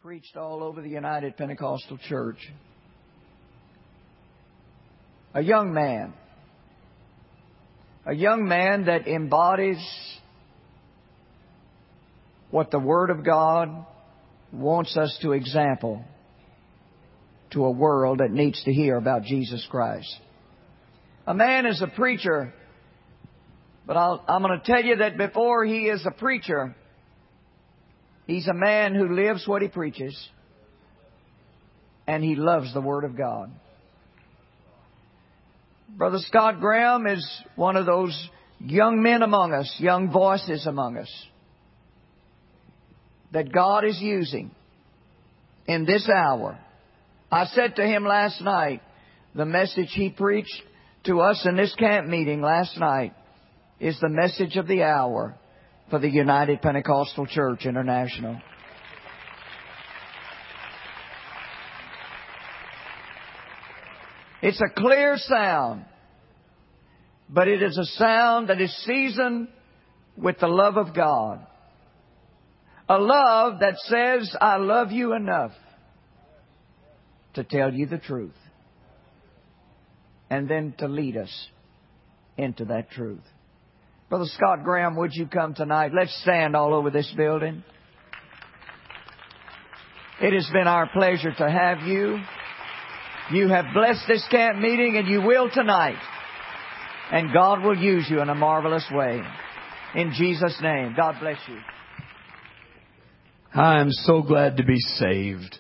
preached all over the United Pentecostal Church. A young man that embodies what the Word of God wants us to example to a world that needs to hear about Jesus Christ. A man is a preacher, but I'm going to tell you that before he is a preacher, he's a man who lives what he preaches, and he loves the Word of God. Brother Scott Graham is one of those young men among us, young voices among us, that God is using in this hour. I said to him last night, the message he preached to us in this camp meeting last night is the message of the hour for the United Pentecostal Church International. It's a clear sound, but it is a sound that is seasoned with the love of God. A love that says, I love you enough to tell you the truth, and then to lead us into that truth. Brother Scott Graham, would you come tonight? Let's stand all over this building. It has been our pleasure to have you. You have blessed this camp meeting, and you will tonight. And God will use you in a marvelous way. In Jesus' name, God bless you. I'm so glad to be saved.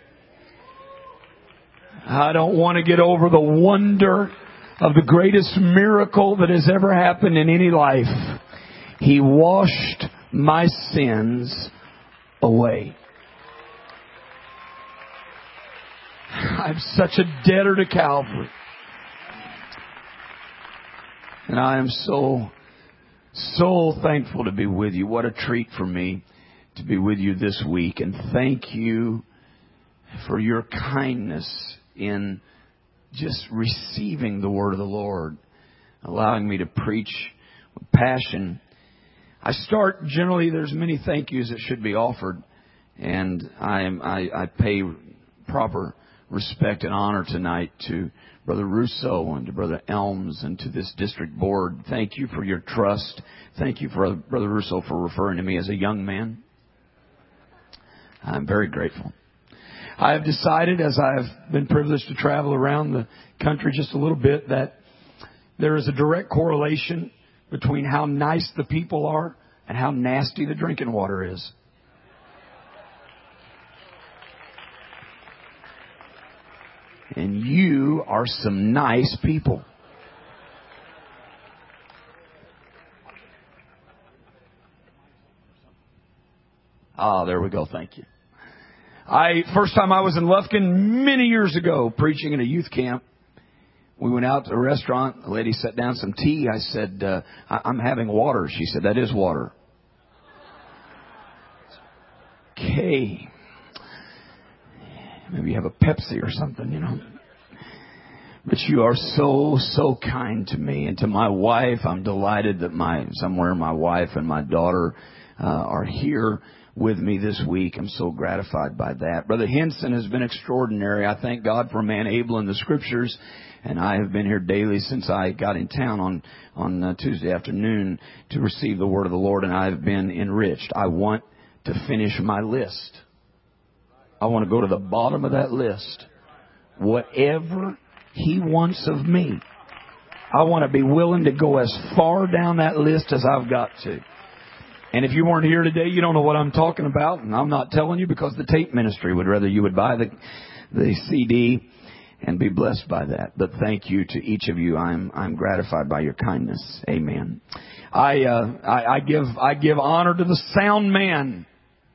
I don't want to get over the wonder of the greatest miracle that has ever happened in any life. He washed my sins away. I'm such a debtor to Calvary. And I am so thankful to be with you. What a treat for me to be with you this week. And thank you for your kindness in just receiving the word of the Lord, allowing me to preach with passion. I start, generally there's many thank yous that should be offered, and I pay proper respect and honor tonight to Brother Russo and to Brother Elms and to this district board. Thank you for your trust. Thank you for Brother Russo for referring to me as a young man. I'm very grateful. I have decided, as I have been privileged to travel around the country just a little bit, that there is a direct correlation between how nice the people are and how nasty the drinking water is. And you are some nice people. There we go. Thank you. First time I was in Lufkin many years ago preaching in a youth camp. We went out to a restaurant. The lady set down some tea. I said, I'm having water. She said, that is water. Okay. Maybe you have a Pepsi or something, you know. But you are so kind to me and to my wife. I'm delighted that my wife and my daughter are here with me this week. I'm so gratified by that. Brother Henson has been extraordinary. I thank God for a man able in the Scriptures. And I have been here daily since I got in town on Tuesday afternoon to receive the Word of the Lord. And I have been enriched. I want to finish my list. I want to go to the bottom of that list. Whatever He wants of me, I want to be willing to go as far down that list as I've got to. And if you weren't here today, you don't know what I'm talking about. And I'm not telling you because the tape ministry would rather you would buy the CD and be blessed by that. But thank you to each of you. I'm gratified by your kindness. Amen. I give honor to the sound man.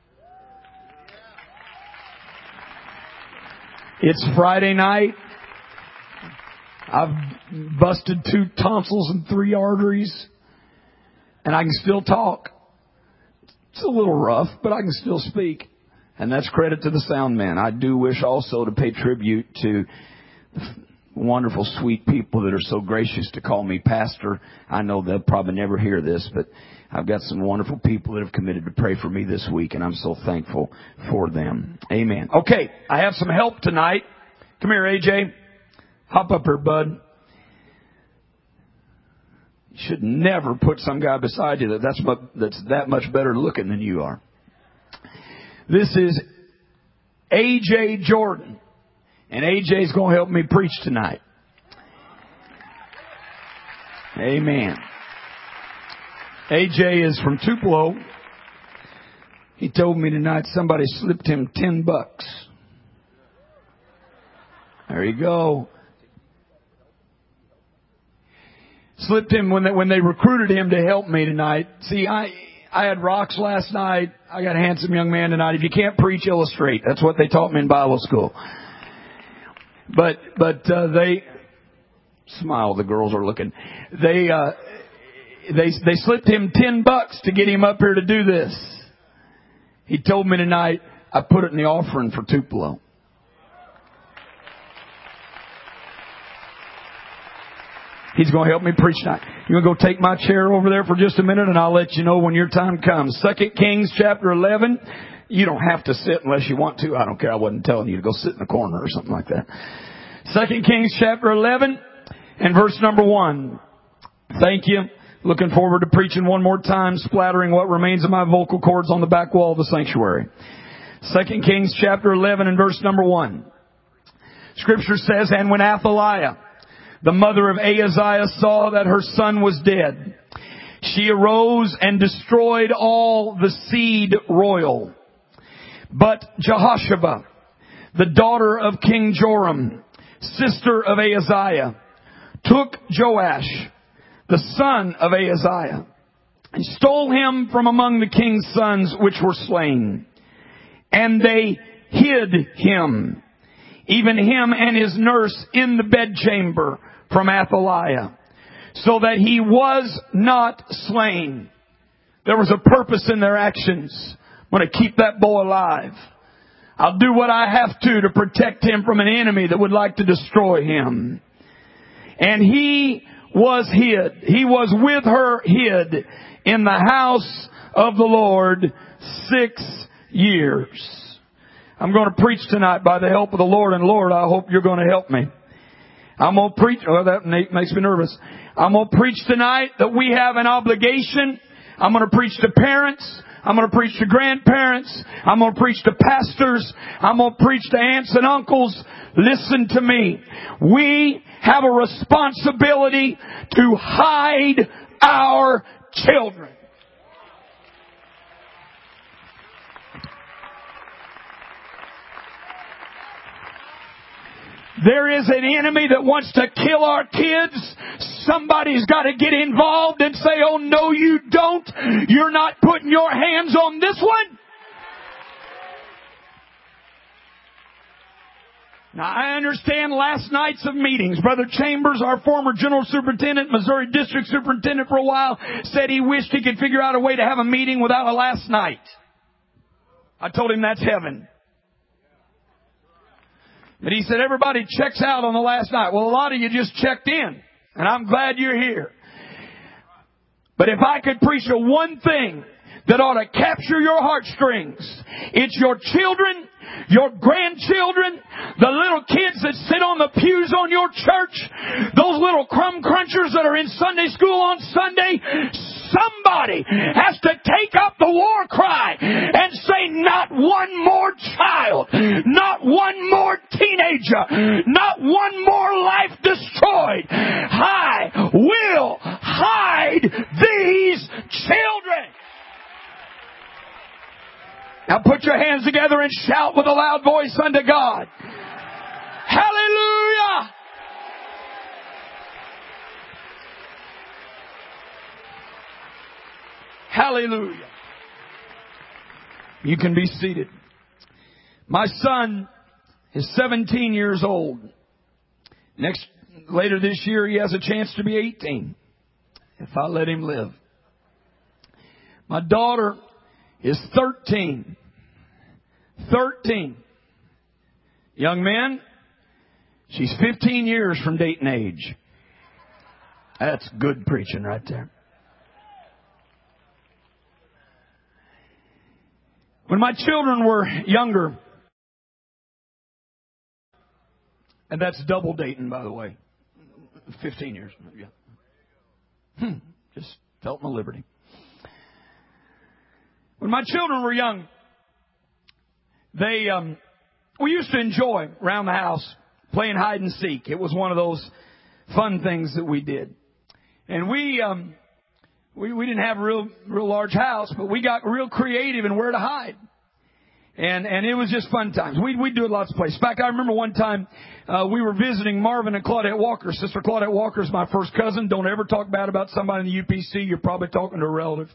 It's Friday night. I've busted 2 tonsils and 3 arteries, and I can still talk. It's a little rough, but I can still speak. And that's credit to the sound man. I do wish also to pay tribute to the wonderful, sweet people that are so gracious to call me pastor. I know they'll probably never hear this, but I've got some wonderful people that have committed to pray for me this week, and I'm so thankful for them. Amen. Okay, I have some help tonight. Come here, AJ. Hop up here, bud. You should never put some guy beside you that's that much better looking than you are. This is AJ Jordan, and AJ's going to help me preach tonight. Amen. AJ is from Tupelo. He told me tonight somebody slipped him $10. There you go. Slipped him when they recruited him to help me tonight. See, I had rocks last night. I got a handsome young man tonight. If you can't preach, illustrate. That's what they taught me in Bible school. But they smile. The girls are looking. They slipped him $10 to get him up here to do this. He told me tonight, I put it in the offering for Tupelo. He's going to help me preach tonight. You want to go take my chair over there for just a minute, and I'll let you know when your time comes. 2 Kings chapter 11. You don't have to sit unless you want to. I don't care. I wasn't telling you to go sit in the corner or something like that. 2 Kings chapter 11 and verse number 1. Thank you. Looking forward to preaching one more time, splattering what remains of my vocal cords on the back wall of the sanctuary. 2 Kings chapter 11 and verse number 1. Scripture says, and when Athaliah, the mother of Ahaziah, saw that her son was dead, she arose and destroyed all the seed royal. But Jehosheba, the daughter of King Joram, sister of Ahaziah, took Joash, the son of Ahaziah, and stole him from among the king's sons which were slain. And they hid him, even him and his nurse, in the bedchamber from Athaliah, so that he was not slain. There was a purpose in their actions. I'm going to keep that boy alive. I'll do what I have to protect him from an enemy that would like to destroy him. And he was hid. He was with her hid in the house of the Lord 6 years. I'm going to preach tonight by the help of the Lord. And Lord, I hope you're going to help me. I'm going to preach. Oh, that makes me nervous. I'm going to preach tonight that we have an obligation. I'm going to preach to parents. I'm going to preach to grandparents. I'm going to preach to pastors. I'm going to preach to aunts and uncles. Listen to me. We have a responsibility to hide our children. There is an enemy that wants to kill our kids. Somebody's got to get involved and say, oh, no, you don't. You're not putting your hands on this one. Now, I understand last nights of meetings. Brother Chambers, our former general superintendent, Missouri district superintendent for a while, said he wished he could figure out a way to have a meeting without a last night. I told him that's heaven. But he said everybody checks out on the last night. Well, a lot of you just checked in, and I'm glad you're here. But if I could preach a one thing that ought to capture your heartstrings, it's your children, your grandchildren, the little kids that sit on the pews on your church, those little crumb crunchers that are in Sunday school on Sunday. Somebody has to take up the war cry and say, not one more child, not one more teenager, not one more life destroyed. I will hide these children. Now put your hands together and shout with a loud voice unto God. Hallelujah! Hallelujah. You can be seated. My son is 17 years old. Later this year, he has a chance to be 18, if I let him live. My daughter is 13. 13. Young men, she's 15 years from dating age. That's good preaching right there. When my children were younger, and that's double dating, by the way, 15 years. Yeah. Just felt my liberty. When my children were young, we used to enjoy around the house playing hide and seek. It was one of those fun things that we did. And we didn't have a real large house, but we got real creative in where to hide. And it was just fun times. We'd do it lots of places. In fact, I remember one time, we were visiting Marvin and Claudette Walker. Sister Claudette Walker is my first cousin. Don't ever talk bad about somebody in the UPC. You're probably talking to a relative.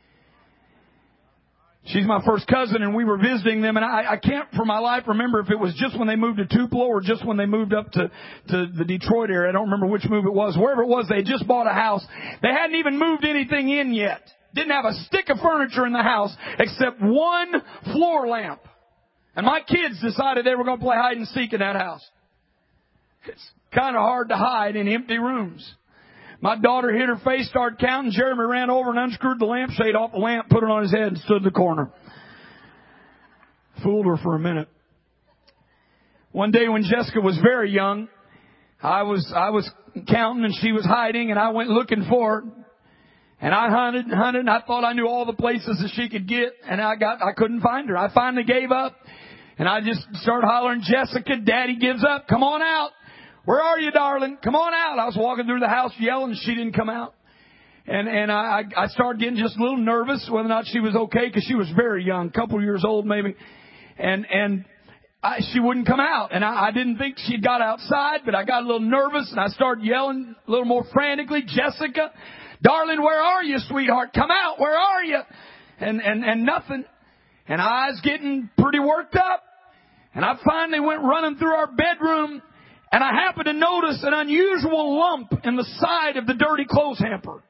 She's my first cousin, and we were visiting them, and I can't for my life remember if it was just when they moved to Tupelo or just when they moved up to the Detroit area. I don't remember which move it was. Wherever it was, they had just bought a house. They hadn't even moved anything in yet. Didn't have a stick of furniture in the house except one floor lamp. And my kids decided they were going to play hide and seek in that house. It's kind of hard to hide in empty rooms. My daughter hid her face, started counting. Jeremy ran over and unscrewed the lampshade off the lamp, put it on his head, and stood in the corner. Fooled her for a minute. One day when Jessica was very young, I was counting and she was hiding, and I went looking for her. And I hunted and hunted, and I thought I knew all the places that she could get, and I couldn't find her. I finally gave up, and I just started hollering, "Jessica, Daddy gives up. Come on out. Where are you, darling? Come on out." I was walking through the house yelling. She didn't come out. And I started getting just a little nervous whether or not she was okay, because she was very young, a couple of years old maybe. And she wouldn't come out. And I didn't think she'd got outside, but I got a little nervous, and I started yelling a little more frantically, "Jessica, darling, where are you, sweetheart? Come out. Where are you?" And nothing. And I was getting pretty worked up. And I finally went running through our bedroom. And I happened to notice an unusual lump in the side of the dirty clothes hamper.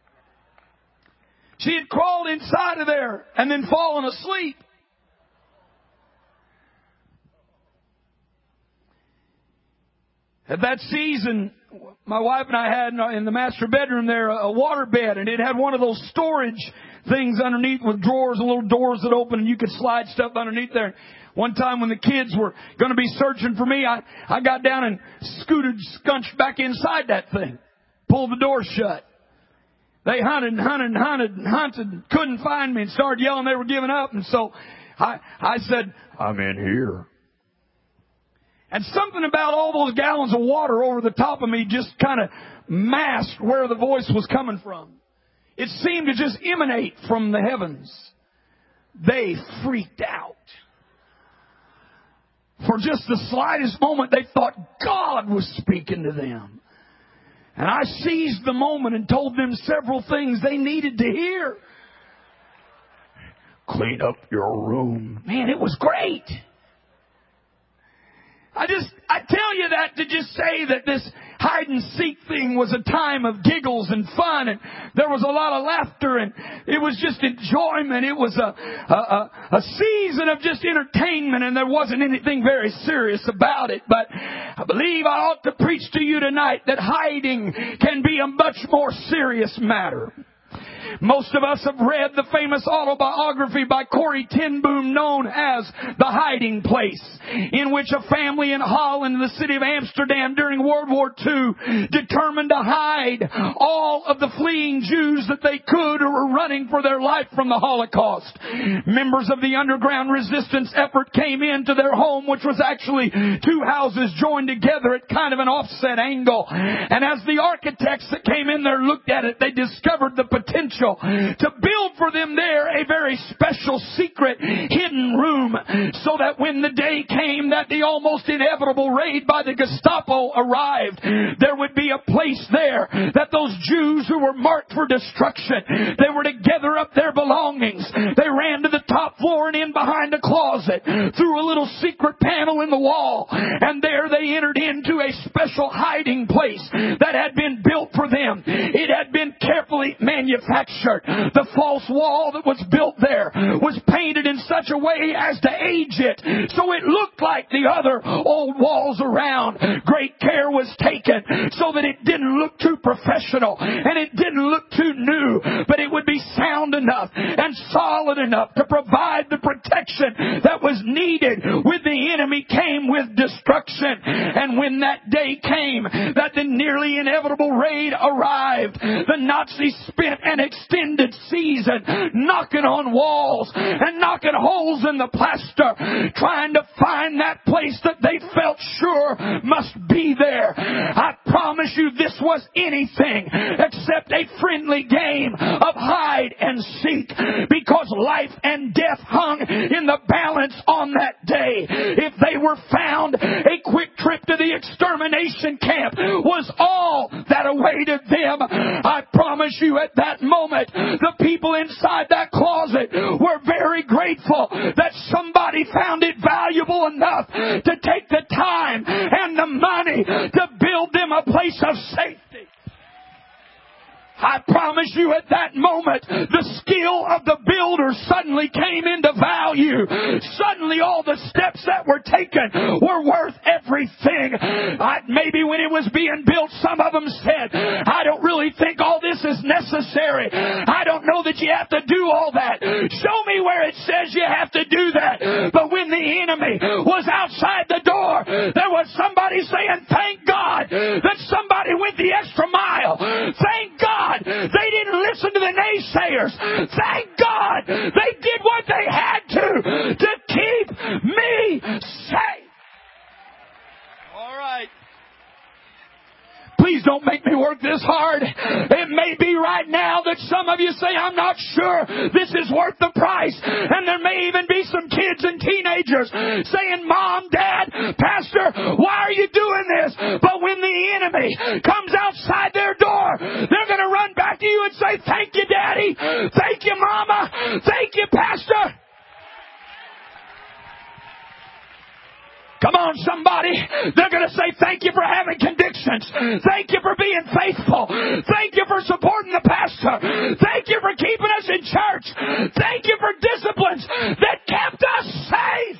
She had crawled inside of there and then fallen asleep. At that season, my wife and I had in the master bedroom there a water bed, and it had one of those storage things underneath with drawers and little doors that open, and you could slide stuff underneath there. One time when the kids were going to be searching for me, I got down and scunched back inside that thing. Pulled the door shut. They hunted and hunted and hunted and hunted, couldn't find me, and started yelling they were giving up. And so I said, "I'm in here." And something about all those gallons of water over the top of me just kind of masked where the voice was coming from. It seemed to just emanate from the heavens. They freaked out. For just the slightest moment, they thought God was speaking to them. And I seized the moment and told them several things they needed to hear. Clean up your room. Man, it was great. I tell you that to just say that this hide and seek thing was a time of giggles and fun, and there was a lot of laughter, and it was just enjoyment. It was a season of just entertainment, and there wasn't anything very serious about it. But I believe I ought to preach to you tonight that hiding can be a much more serious matter. Most of us have read the famous autobiography by Corrie ten Boom known as The Hiding Place, in which a family in Holland, the city of Amsterdam during World War II, determined to hide all of the fleeing Jews that they could who were running for their life from the Holocaust. Members of the underground resistance effort came into their home, which was actually two houses joined together at kind of an offset angle. And as the architects that came in there looked at it, they discovered the potential to build for them there a very special, secret, hidden room, so that when the day came that the almost inevitable raid by the Gestapo arrived, there would be a place there that those Jews who were marked for destruction, they were to gather up their belongings. They ran to the top floor and in behind a closet, through a little secret panel in the wall, and there they entered into a special hiding place that had been built for them. It had been carefully manufactured. The false wall that was built there was painted in such a way as to age it, so it looked like the other old walls around. Great care was taken so that it didn't look too professional and it didn't look too new, but it would be sound enough and solid enough to provide the protection that was needed when the enemy came with destruction. And when that day came that the nearly inevitable raid arrived, the Nazis spent an extended season knocking on walls and knocking holes in the plaster, trying to find that place that they felt sure must be there. I promise you this was anything except a friendly game of hide and seek, because life and death hung in the balance on that day. If they were found, a quick trip to the extermination camp was all that awaited them. I promise you at that moment, the people inside that closet were very grateful that somebody found it valuable enough to take the time and the money to build them a place of safety. I promise you at that moment, the skill of the builder suddenly came into value. Suddenly all the steps that were taken were worth everything. Maybe when it was being built, some of them said, I don't really think all this is necessary. I don't know that you have to do all that. Show me where it says you have to do that. But when the enemy was outside the door, there was somebody saying, thank God that somebody went the extra mile. Thank God they didn't listen to the naysayers. Thank God they did what they had to keep me safe. All right. Please don't make me work this hard. It may be right now that some of you say, I'm not sure this is worth the price. And there may even be some kids and teenagers saying, Mom, Dad, Pastor, why are you doing this? But when the enemy comes outside their door, they're going to run back to you and say, thank you, Daddy. Thank you, Mama. Thank you, Pastor. Come on, somebody. They're going to say, thank you for having convictions. Thank you for being faithful. Thank you for supporting the pastor. Thank you for keeping us in church. Thank you for disciplines that kept us safe.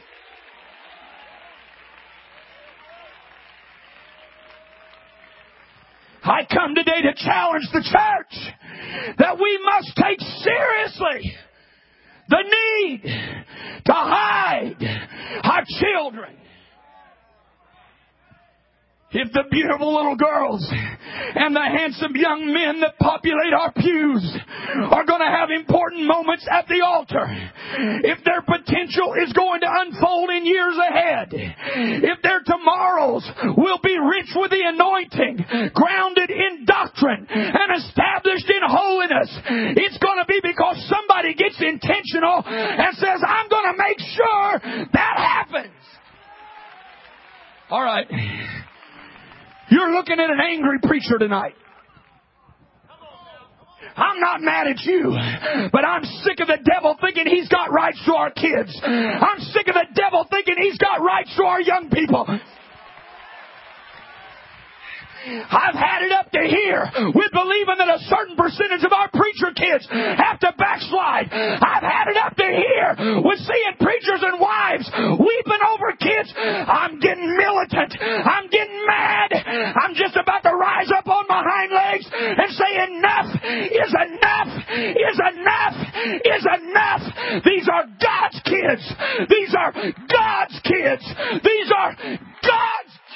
I come today to challenge the church that we must take seriously the need to hide our children. If the beautiful little girls and the handsome young men that populate our pews are going to have important moments at the altar, if their potential is going to unfold in years ahead, if their tomorrows will be rich with the anointing, grounded in doctrine, and established in holiness, it's going to be because somebody gets intentional and says, I'm going to make sure that happens. All right. You're looking at an angry preacher tonight. I'm not mad at you, but I'm sick of the devil thinking he's got rights to our kids. I'm sick of the devil thinking he's got rights to our young people. I've had it up to here with believing that a certain percentage of our preacher kids have to backslide. I've had it up to here with seeing preachers and wives weeping over kids. I'm getting militant. I'm getting mad. I'm just about to rise up on my hind legs and say enough is enough is enough is enough. These are God's kids. These are God's kids. These are God's kids.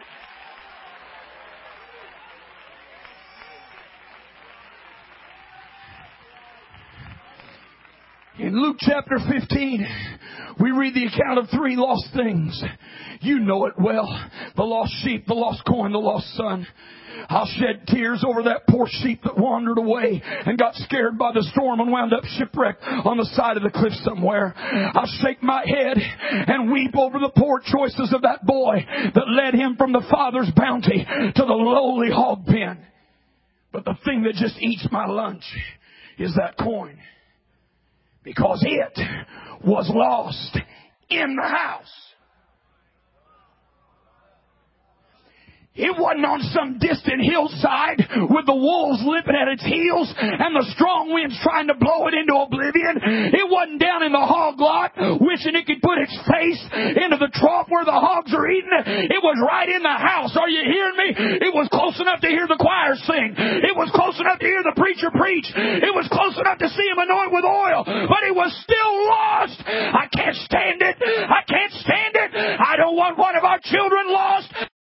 In Luke chapter 15, we read the account of 3 lost things. You know it well. The lost sheep, the lost coin, the lost son. I'll shed tears over that poor sheep that wandered away and got scared by the storm and wound up shipwrecked on the side of the cliff somewhere. I'll shake my head and weep over the poor choices of that boy that led him from the Father's bounty to the lowly hog pen. But the thing that just eats my lunch is that coin. Because it was lost in the house. It wasn't on some distant hillside with the wolves lipping at its heels and the strong winds trying to blow it into oblivion. It wasn't down in the hog lot wishing it could put its face into the trough where the hogs are eating. It was right in the house. Are you hearing me? It was close enough to hear the choir sing. It was close enough to hear the preacher preach. It was close enough to see him anoint with oil. But it was still lost. I can't stand it. I can't stand it. I don't want one of our children lost.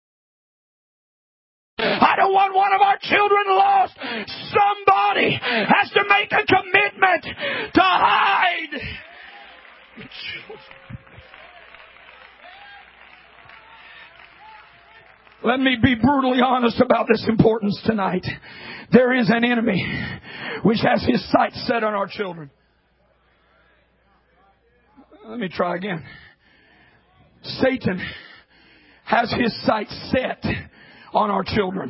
I don't want one of our children lost. Somebody has to make a commitment to hide. Let me be brutally honest about this importance tonight. There is an enemy which has his sights set on our children. Let me try again. Satan has his sights set on our children.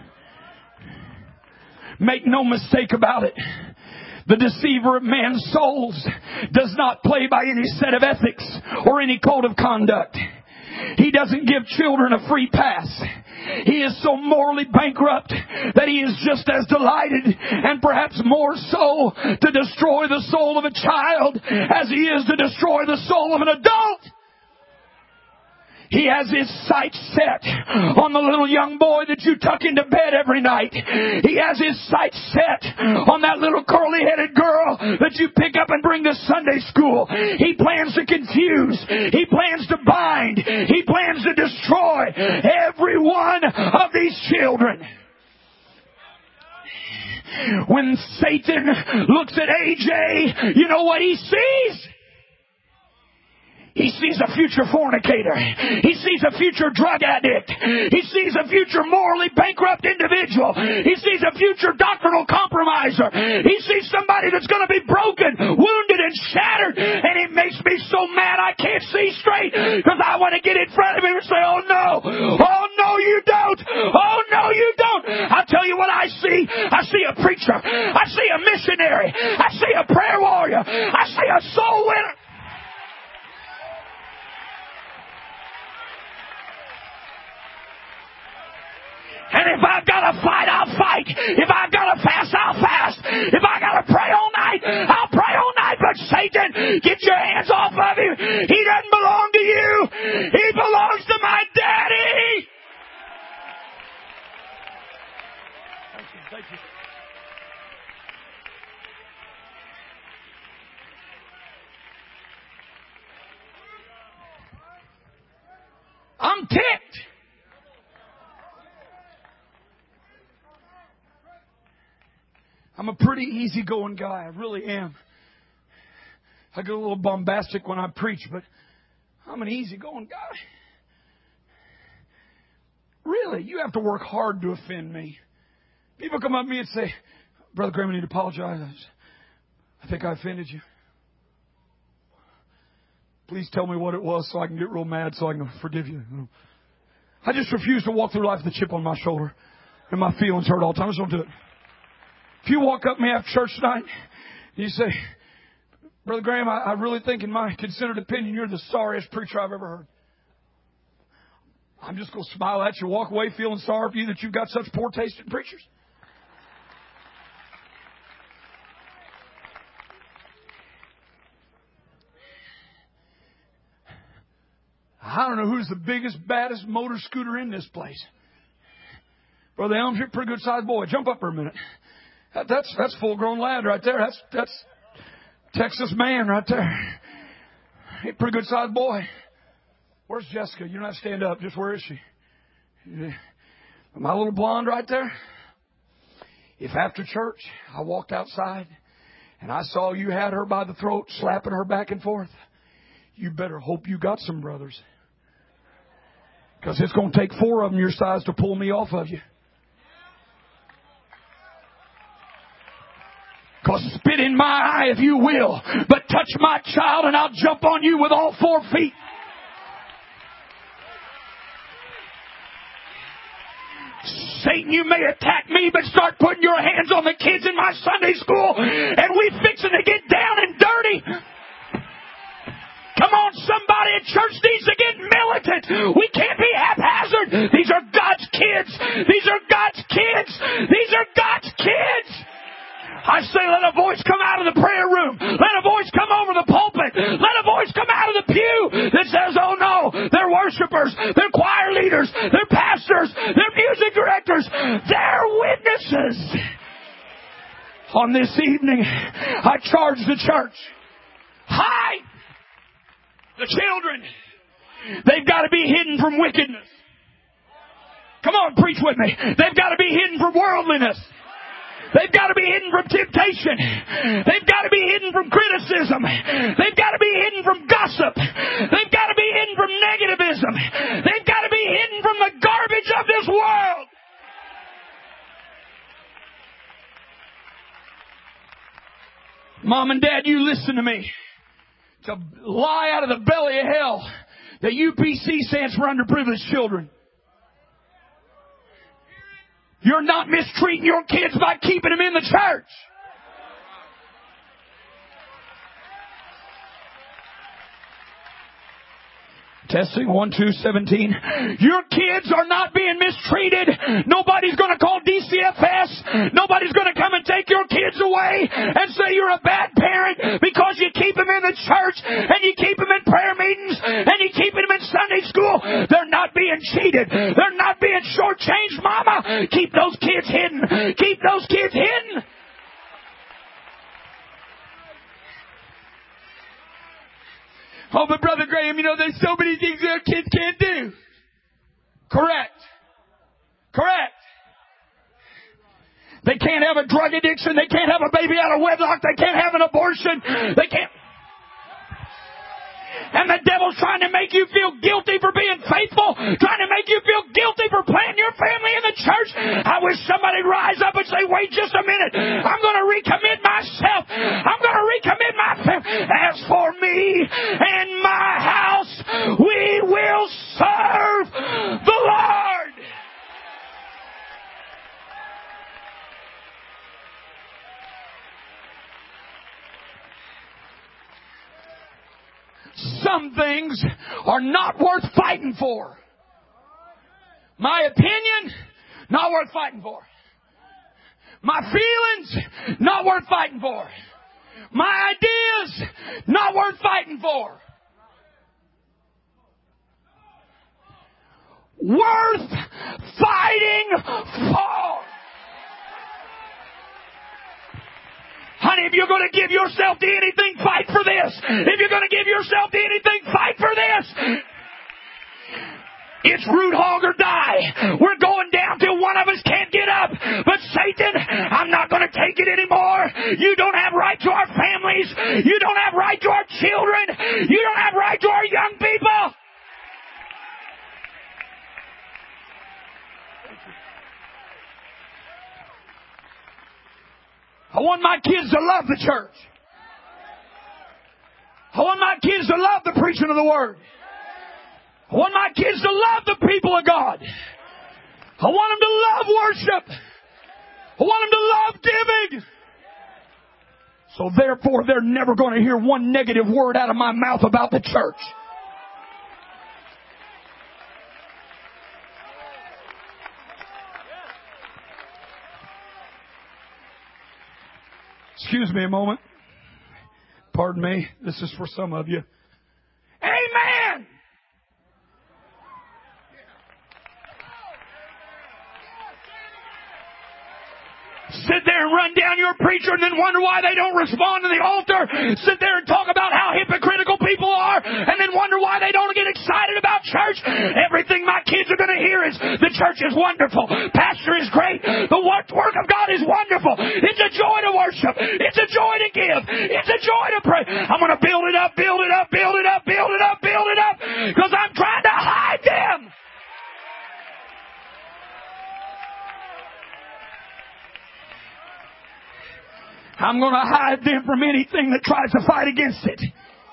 Make no mistake about it. The deceiver of men's souls does not play by any set of ethics or any code of conduct. He doesn't give children a free pass. He is so morally bankrupt that he is just as delighted, and perhaps more so, to destroy the soul of a child as he is to destroy the soul of an adult. He has his sights set on the little young boy that you tuck into bed every night. He has his sights set on that little curly-headed girl that you pick up and bring to Sunday school. He plans to confuse. He plans to bind. He plans to destroy every one of these children. When Satan looks at AJ, you know what he sees? He sees a future fornicator. He sees a future drug addict. He sees a future morally bankrupt individual. He sees a future doctrinal compromiser. He sees somebody that's going to be broken, wounded, and shattered. And it makes me so mad I can't see straight because I want to get in front of him and say, oh no. Oh no, you don't. Oh no, you don't. I'll tell you what I see. I see a preacher. I see a missionary. I see a prayer warrior. I see a soul winner. And if I've got to fight, I'll fight. If I've got to fast, I'll fast. If I got to pray all night, I'll pray all night. But Satan, get your hands off of him. He doesn't belong to you. He belongs to my daddy. Thank you. I'm ticked. I'm a pretty easygoing guy. I really am. I get a little bombastic when I preach, but I'm an easygoing guy. Really, you have to work hard to offend me. People come up to me and say, Brother Graham, I need to apologize. I think I offended you. Please tell me what it was so I can get real mad so I can forgive you. I just refuse to walk through life with a chip on my shoulder and my feelings hurt all the time. I just don't do it. If you walk up to me after church tonight and you say, Brother Graham, I really think in my considered opinion you're the sorriest preacher I've ever heard. I'm just going to smile at you, walk away feeling sorry for you that you've got such poor taste in preachers. I don't know who's the biggest, baddest motor scooter in this place. Brother Elms, you're a pretty good sized boy. Jump up for a minute. That's full grown lad right there. That's Texas man right there. Hey, pretty good sized boy. Where's Jessica? You don't have to stand up. Just where is she? My little blonde right there. If after church I walked outside and I saw you had her by the throat, slapping her back and forth, you better hope you got some brothers. Because it's going to take 4 of them your size to pull me off of you. Because spit in my eye if you will, but touch my child and I'll jump on you with all 4 feet. Satan, you may attack me, but start putting your hands on the kids in my Sunday school and we fixing to get down and dirty. Come on, somebody at church needs to get militant. We can't be haphazard. These are God's kids. their worshipers, their choir leaders, their pastors, their music directors, their witnesses. On this evening, I charge the church. Hide the children. They've got to be hidden from wickedness. Come on, preach with me. They've got to be hidden from worldliness. They've got to be hidden from temptation. They've got to be hidden from criticism. They've got to be hidden from gossip. They've got to be hidden from negativism. They've got to be hidden from the garbage of this world. Mom and Dad, you listen to me. To lie out of the belly of hell. The UPC stands for underprivileged children. You're not mistreating your kids by keeping them in the church. Testing 1, 2, 17. Your kids are not being mistreated. Nobody's going to call DCFS. Nobody's going to come and take your kids away and say you're a bad parent because you keep them in the church and you keep them in prayer meetings and you keep them in Sunday school. They're not being cheated. They're not being shortchanged, Mama. Keep those kids hidden. Keep those kids hidden. Oh, but Brother Graham, there's so many things that kids can't do. Correct. They can't have a drug addiction. They can't have a baby out of wedlock. They can't have an abortion. They can't. And the devil's trying to make you feel guilty for being faithful, trying to make you feel guilty for planting your family in the church. I wish somebody'd rise up and say, wait just a minute. I'm going to recommit myself. I'm going to recommit my family. As for me and my house, we will serve the Lord. Some things are not worth fighting for. My opinion, not worth fighting for. My feelings, not worth fighting for. My ideas, not worth fighting for. Worth fighting for. Honey, if you're going to give yourself to anything, fight for this. If you're going to give yourself to anything, fight for this. It's root hog or die. We're going down till one of us can't get up. But Satan, I'm not going to take it anymore. You don't have right to our families. You don't have right to our children. You don't have right to our young people. I want my kids to love the church. I want my kids to love the preaching of the Word. I want my kids to love the people of God. I want them to love worship. I want them to love giving. So therefore, they're never going to hear one negative word out of my mouth about the church. Excuse me a moment. Pardon me. This is for some of you. Amen. Sit there and run down your preacher and then wonder why they don't respond to the altar. Sit there and talk about how hypocritical people are and then wonder why they don't get excited about church. Everything my kids are going to hear is the church is wonderful. Pastor is great. The work of God is wonderful. It's a joy to worship. It's a joy to give. It's a joy to pray. I'm going to build it up, build it up, build it up, build it up, build it up because I'm trying to hide them. I'm going to hide them from anything that tries to fight against it.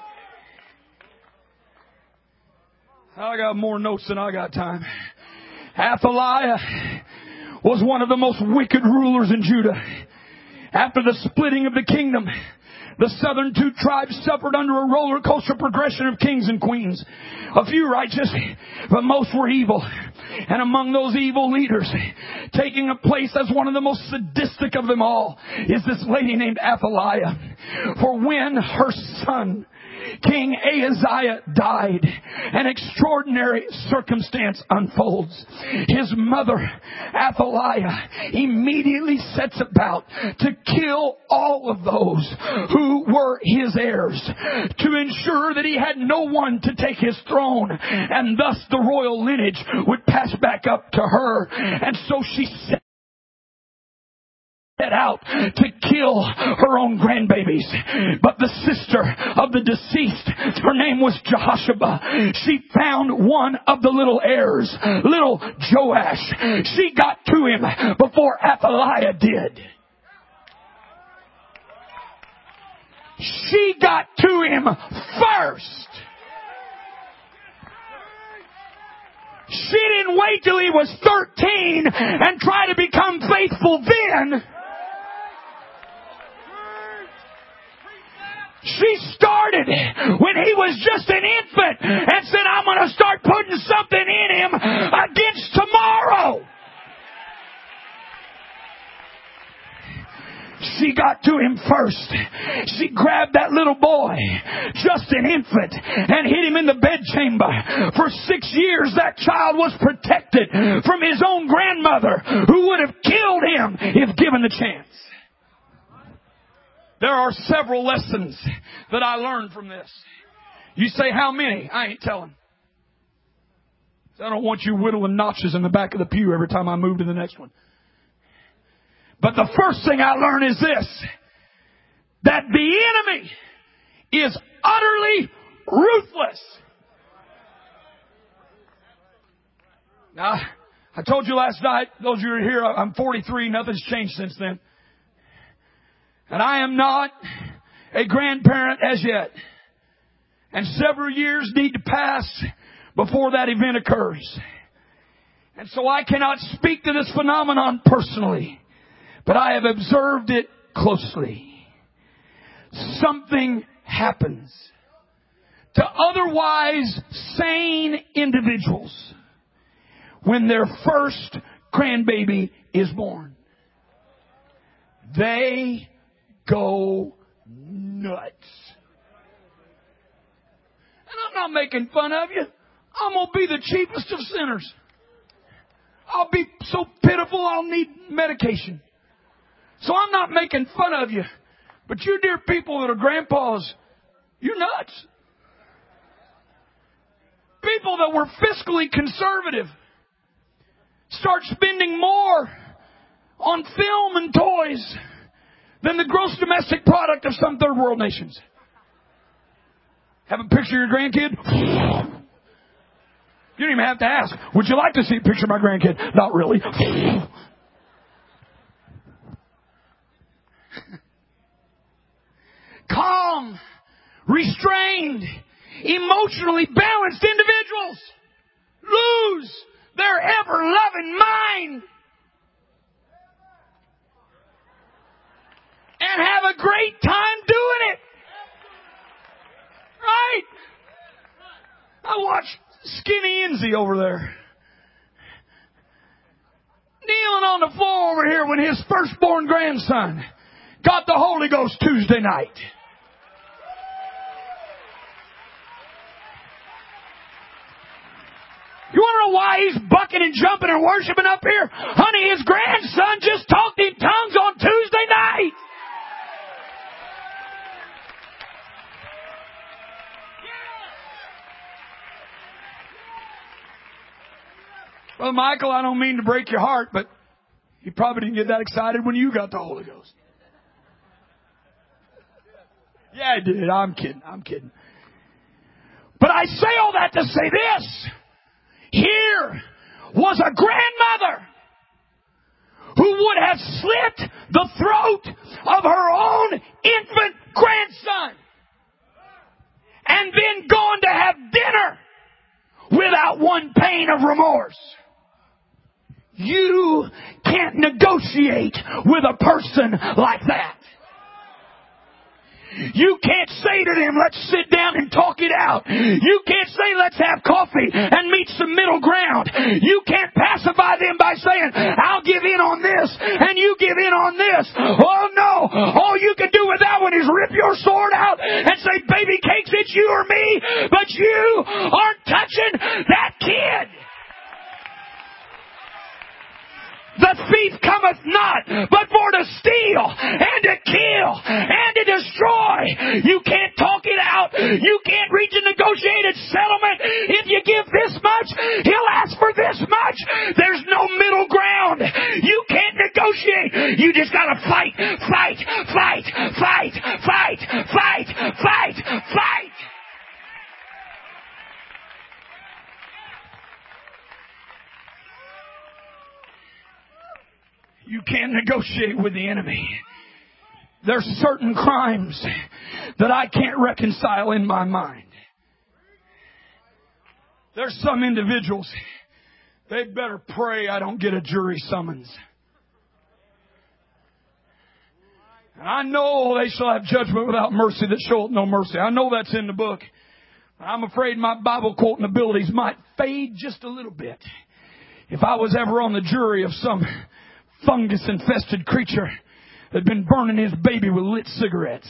I got more notes than I got time. Athaliah was one of the most wicked rulers in Judah. After the splitting of the kingdom, the southern two tribes suffered under a roller coaster progression of kings and queens. A few righteous, but most were evil. And among those evil leaders, taking a place as one of the most sadistic of them all, is this lady named Athaliah. For when her son King Ahaziah died. An extraordinary circumstance unfolds. His mother, Athaliah, immediately sets about to kill all of those who were his heirs, to ensure that he had no one to take his throne, and thus the royal lineage would pass back up to her. And so she set out to kill her own grandbabies. But the sister of the deceased, her name was Jehosheba, she found one of the little heirs, little Joash. She got to him before Athaliah did. She got to him first. She didn't wait till he was 13 and try to become faithful then. She started when he was just an infant and said, I'm going to start putting something in him against tomorrow. She got to him first. She grabbed that little boy, just an infant, and hid him in the bedchamber. For 6 years, that child was protected from his own grandmother, who would have killed him if given the chance. There are several lessons that I learned from this. You say, how many? I ain't telling. I don't want you whittling notches in the back of the pew every time I move to the next one. But the first thing I learned is this, that the enemy is utterly ruthless. Now, I told you last night, those of you who are here, I'm 43, nothing's changed since then. And I am not a grandparent as yet. And several years need to pass before that event occurs. And so I cannot speak to this phenomenon personally, but I have observed it closely. Something happens to otherwise sane individuals when their first grandbaby is born. They go nuts. And I'm not making fun of you. I'm going to be the cheapest of sinners. I'll be so pitiful I'll need medication. So I'm not making fun of you. But you dear people that are grandpas, you're nuts. People that were fiscally conservative start spending more on film and toys than the gross domestic product of some third world nations. Have a picture of your grandkid? You don't even have to ask, would you like to see a picture of my grandkid? Not really. Calm, restrained, emotionally balanced individuals lose their ever-loving mind and have a great time doing it. Right? I watched Skinny Enzy over there kneeling on the floor over here when his firstborn grandson got the Holy Ghost Tuesday night. You want to know why he's bucking and jumping and worshiping up here? Honey, his grandson just talked in tongues on Tuesday night. Well, Michael, I don't mean to break your heart, but you probably didn't get that excited when you got the Holy Ghost. Yeah, I did. I'm kidding. But I say all that to say this. Here was a grandmother who would have slit the throat of her own infant grandson and then gone to have dinner without one pain of remorse. You can't negotiate with a person like that. You can't say to them, let's sit down and talk it out. You can't say, let's have coffee and meet some middle ground. You can't pacify them by saying, I'll give in on this and you give in on this. Oh no, All you can do with that one is rip your sword out and say, baby cakes, it's you or me, but you aren't touching that kid. The thief cometh not, but for to steal, and to kill, and to destroy. You can't talk it out. You can't reach a negotiated settlement. If you give this much, he'll ask for this much. There's no middle ground. You can't negotiate. You just gotta fight, fight, fight, fight, fight, fight, fight, fight. You can't negotiate with the enemy. There's certain crimes that I can't reconcile in my mind. There's some individuals, they better pray I don't get a jury summons. And I know they shall have judgment without mercy that showeth no mercy. I know that's in the book. I'm afraid my Bible quoting abilities might fade just a little bit if I was ever on the jury of some fungus-infested creature that had been burning his baby with lit cigarettes.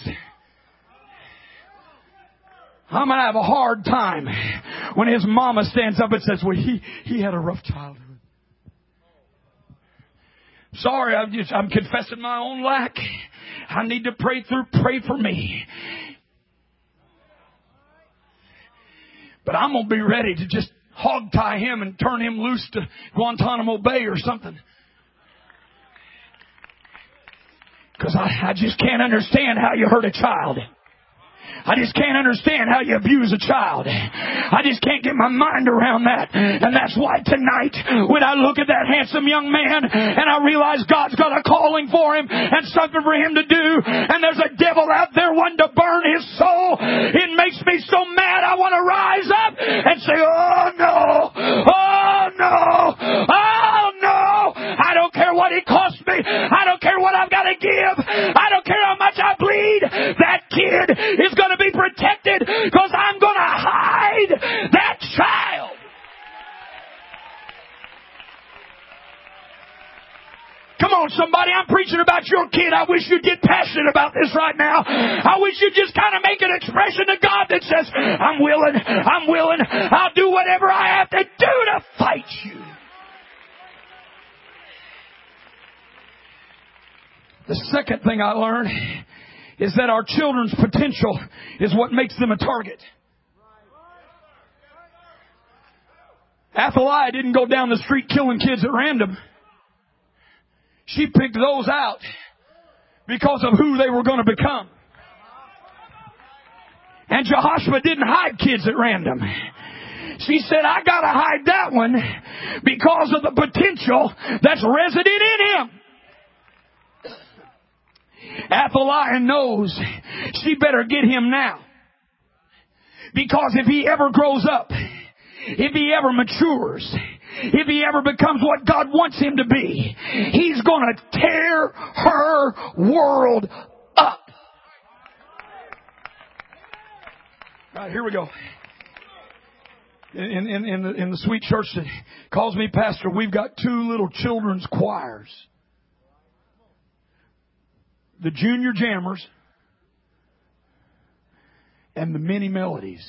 I'm going to have a hard time when his mama stands up and says, well, he had a rough childhood. Sorry, I'm confessing my own lack. I need to pray for me. But I'm going to be ready to just hog-tie him and turn him loose to Guantanamo Bay or something. Because I just can't understand how you hurt a child. I just can't understand how you abuse a child. I just can't get my mind around that. And that's why tonight, when I look at that handsome young man and I realize God's got a calling for him and something for him to do, and there's a devil out there wanting to burn his soul, it makes me so mad I want to rise up and say, oh no, oh no, oh no, I don't care what it costs me. I don't care what I've got to give. I don't care how much I bleed. That kid is going to be protected because I'm going to hide that child. Come on, somebody, I'm preaching about your kid. I wish you'd get passionate about this right now. I wish you'd just kind of make an expression to God that says, I'm willing, I'll do whatever I have to do to fight you. The second thing I learned is that our children's potential is what makes them a target. Athaliah didn't go down the street killing kids at random. She picked those out because of who they were going to become. And Jehoshaphat didn't hide kids at random. She said, I got to hide that one because of the potential that's resident in him. Athaliah knows she better get him now. Because if he ever grows up, if he ever matures, if he ever becomes what God wants him to be, he's going to tear her world up. All right, here we go. In the sweet church that calls me pastor, we've got two little children's choirs. The Junior Jammers and the Mini Melodies.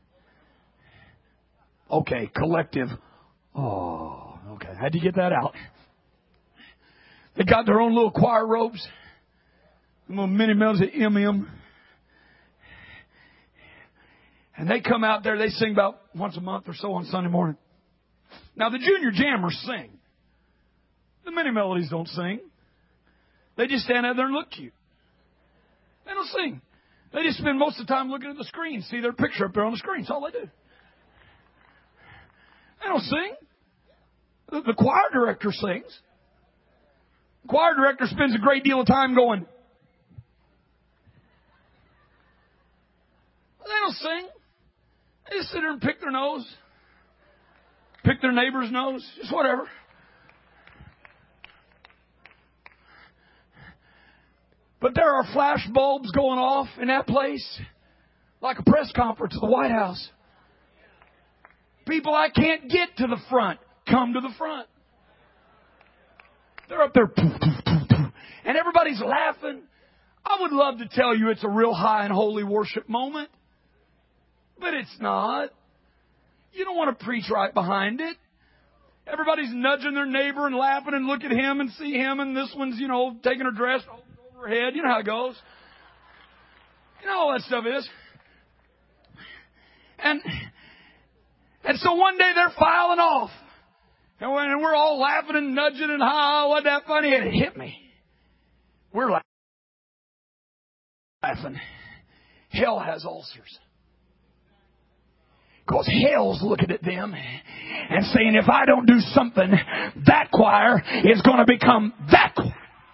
Okay, collective. Oh, okay. Had to get that out. They got their own little choir robes. Little Mini Melodies at MM. And they come out there, they sing about once a month or so on Sunday morning. Now the Junior Jammers sing. The Mini Melodies don't sing. They just stand out there and look cute. They don't sing. They just spend most of the time looking at the screen, see their picture up there on the screen. That's all they do. They don't sing. The choir director sings. The choir director spends a great deal of time going. They don't sing. They just sit there and pick their nose. Pick their neighbor's nose. Just whatever. But there are flash bulbs going off in that place like a press conference at the White House. People I can't get to the front come to the front. They're up there. And everybody's laughing. I would love to tell you it's a real high and holy worship moment, but it's not. You don't want to preach right behind it. Everybody's nudging their neighbor and laughing and look at him and see him, and this one's, taking her dress over her head. You know how it goes. You know how all that stuff is. And so one day they're filing off. And we're all laughing and nudging and wasn't that funny? And it hit me. We're laughing. Hell has ulcers. Because hell's looking at them and saying, if I don't do something, that choir is going to become that choir.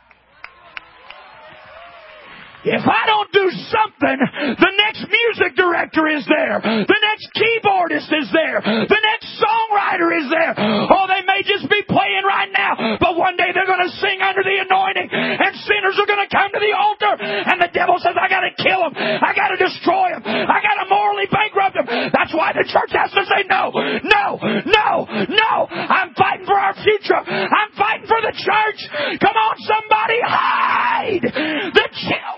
If I don't do something, the next music director is there. The next keyboardist is there. The next songwriter is there. Oh, they may just be playing right now, but one day they're going to sing under the anointing, and sinners are going to come to the altar, and the devil says, I got to kill them. I got to destroy them. I got to morally bankrupt them. That's why the church has to say, no, no, no, no. I'm fighting for our future. I'm fighting for the church. Come on, somebody, hide the children.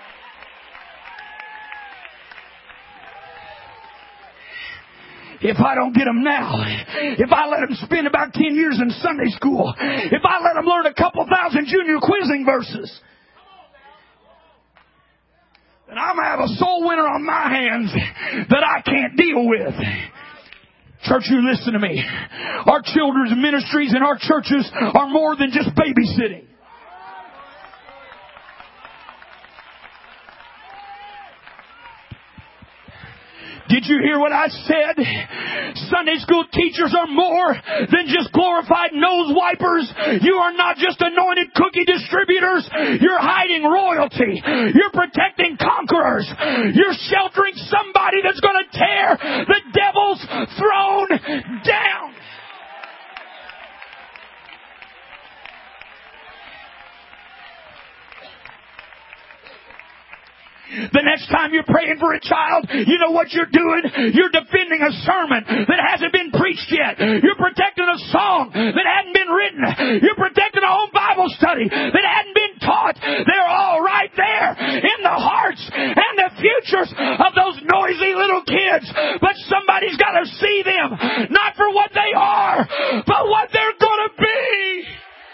If I don't get them now, if I let them spend about 10 years in Sunday school, if I let them learn a couple thousand junior quizzing verses, then I'm going to have a soul winner on my hands that I can't deal with. Church, you listen to me. Our children's ministries and our churches are more than just babysitting. Did you hear what I said? Sunday school teachers are more than just glorified nose wipers. You are not just anointed cookie distributors. You're hiding royalty. You're protecting conquerors. You're sheltering somebody that's going to tear the devil's throne down. The next time you're praying for a child, you know what you're doing? You're defending a sermon that hasn't been preached yet. You're protecting a song that hadn't been written. You're protecting a home Bible study that hadn't been taught. They're all right there in the hearts and the futures of those noisy little kids. But somebody's got to see them, not for what they are, but what they're going to be.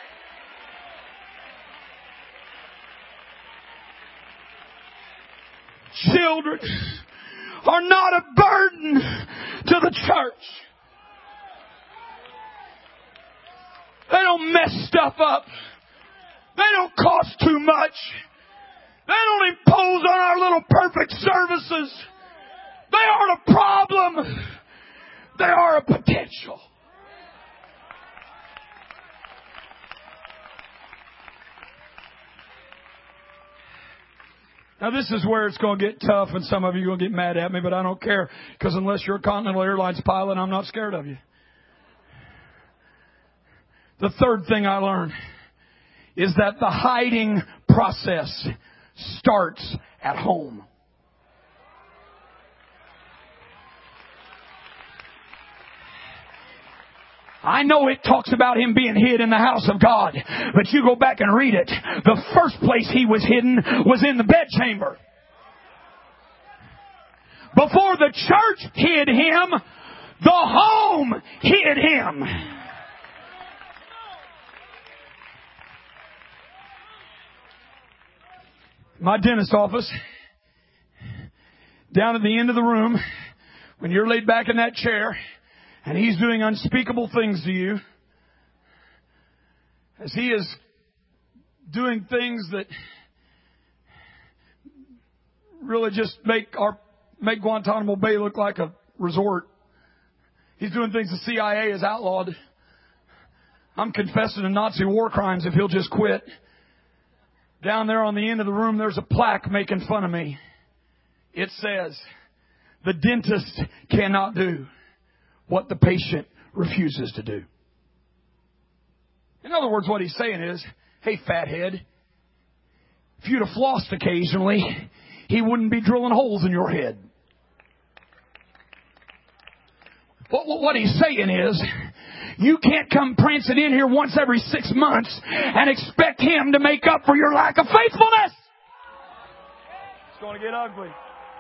Children are not a burden to the church. They don't mess stuff up. They don't cost too much. They don't impose on our little perfect services. They aren't a problem. They are a potential. Now, this is where it's going to get tough, and some of you are going to get mad at me, but I don't care, because unless you're a Continental Airlines pilot, I'm not scared of you. The third thing I learned is that the hiding process starts at home. I know it talks about him being hid in the house of God, but you go back and read it. The first place he was hidden was in the bedchamber. Before the church hid him, the home hid him. My dentist office, down at the end of the room, when you're laid back in that chair, and he's doing unspeakable things to you, as he is doing things that really just make Guantanamo Bay look like a resort. He's doing things the CIA has outlawed. I'm confessing to Nazi war crimes if he'll just quit. Down there on the end of the room, there's a plaque making fun of me. It says, "The dentist cannot do what the patient refuses to do." In other words, what he's saying is, hey, fathead, if you'd have flossed occasionally, he wouldn't be drilling holes in your head. What he's saying is, you can't come prancing in here once every 6 months and expect him to make up for your lack of faithfulness. going to get ugly.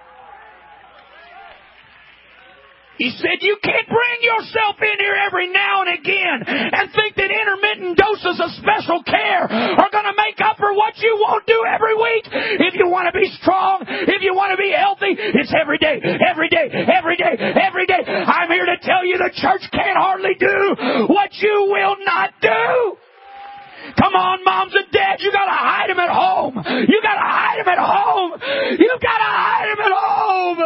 He said, you can't bring yourself in here every now and again and think that intermittent doses of special care are going to make up for what you won't do every week. If you want to be strong, if you want to be healthy, it's every day, every day, every day, every day. I'm here to tell you the church can't hardly do what you will not do. Come on, moms and dads, you got to hide them at home. You got to hide them at home. You got to hide them at home.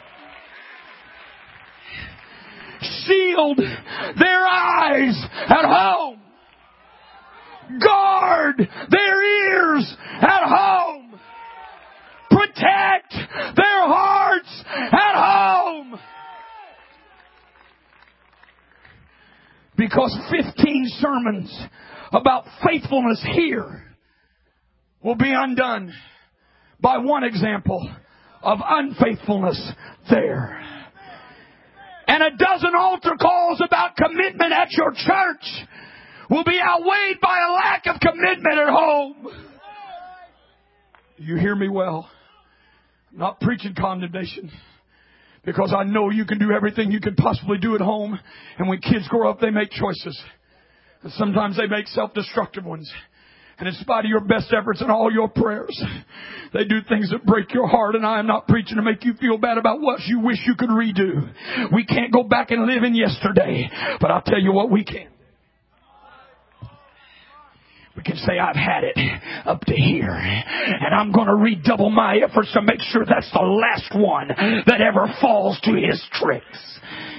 Shield their eyes at home. Guard their ears at home. Protect their hearts at home. Because 15 sermons about faithfulness here will be undone by one example of unfaithfulness there. And a dozen altar calls about commitment at your church will be outweighed by a lack of commitment at home. You hear me well? I'm not preaching condemnation, because I know you can do everything you can possibly do at home. And when kids grow up, they make choices. And sometimes they make self-destructive ones. And in spite of your best efforts and all your prayers, they do things that break your heart. And I am not preaching to make you feel bad about what you wish you could redo. We can't go back and live in yesterday. But I'll tell you what we can. We can say, I've had it up to here, and I'm going to redouble my efforts to make sure that's the last one that ever falls to his tricks.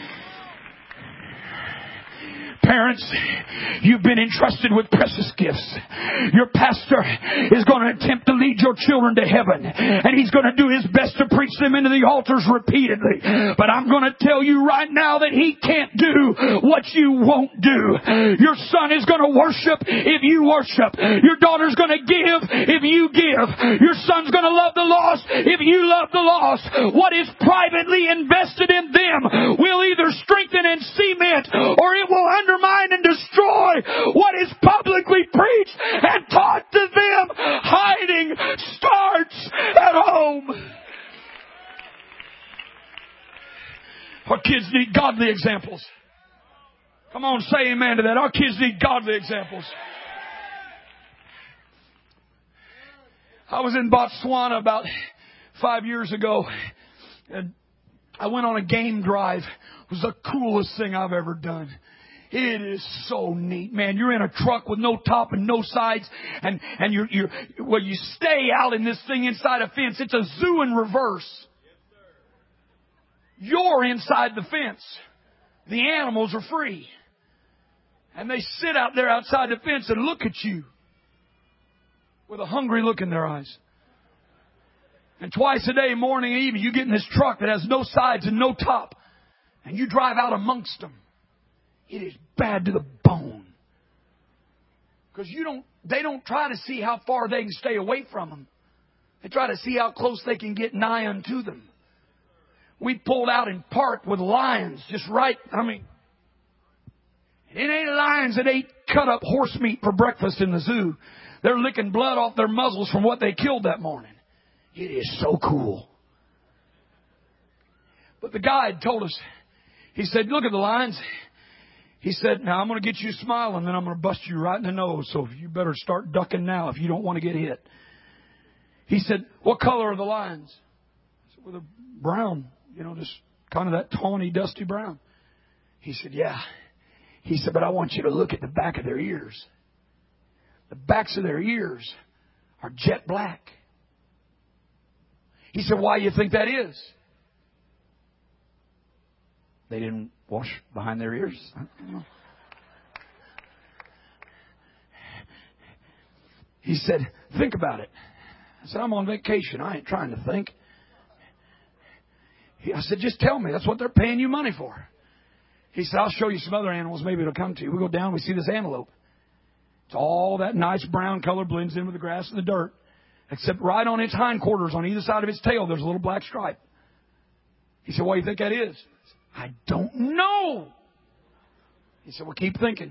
Parents, you've been entrusted with precious gifts. Your pastor is going to attempt to lead your children to heaven, and he's going to do his best to preach them into the altars repeatedly. But I'm going to tell you right now that he can't do what you won't do. Your son is going to worship if you worship. Your daughter's going to give if you give. Your son's going to love the lost if you love the lost. What is privately invested in them will either strengthen and cement, or it will undermine and destroy what is publicly preached and taught to them. Hiding starts at home. Our kids need godly examples. Come on, say amen to that. Our kids need godly examples. I was in Botswana about 5 years ago, and I went on a game drive. It was the coolest thing I've ever done. It is so neat, man. You're in a truck with no top and no sides, and you stay out in this thing inside a fence. It's a zoo in reverse. You're inside the fence. The animals are free. And they sit out there outside the fence and look at you with a hungry look in their eyes. And twice a day, morning and evening, you get in this truck that has no sides and no top, and you drive out amongst them. It is bad to the bone. Because they don't try to see how far they can stay away from them. They try to see how close they can get nigh unto them. We pulled out and parked with lions just right. It ain't lions that ate cut up horse meat for breakfast in the zoo. They're licking blood off their muzzles from what they killed that morning. It is so cool. But the guide told us, he said, look at the lions. He said, now I'm going to get you smiling, then I'm going to bust you right in the nose. So you better start ducking now if you don't want to get hit. He said, what color are the lions? I said, well, they're brown, just kind of that tawny, dusty brown. He said, yeah. He said, but I want you to look at the back of their ears. The backs of their ears are jet black. He said, why do you think that is? They didn't wash behind their ears? I don't know. He said, think about it. I said, I'm on vacation. I ain't trying to think. I said, just tell me. That's what they're paying you money for. He said, I'll show you some other animals. Maybe it'll come to you. We go down. We see this antelope. It's all that nice brown color blends in with the grass and the dirt. Except right on its hindquarters, on either side of its tail, there's a little black stripe. He said, what do you think that is? I don't know. He said, well, keep thinking.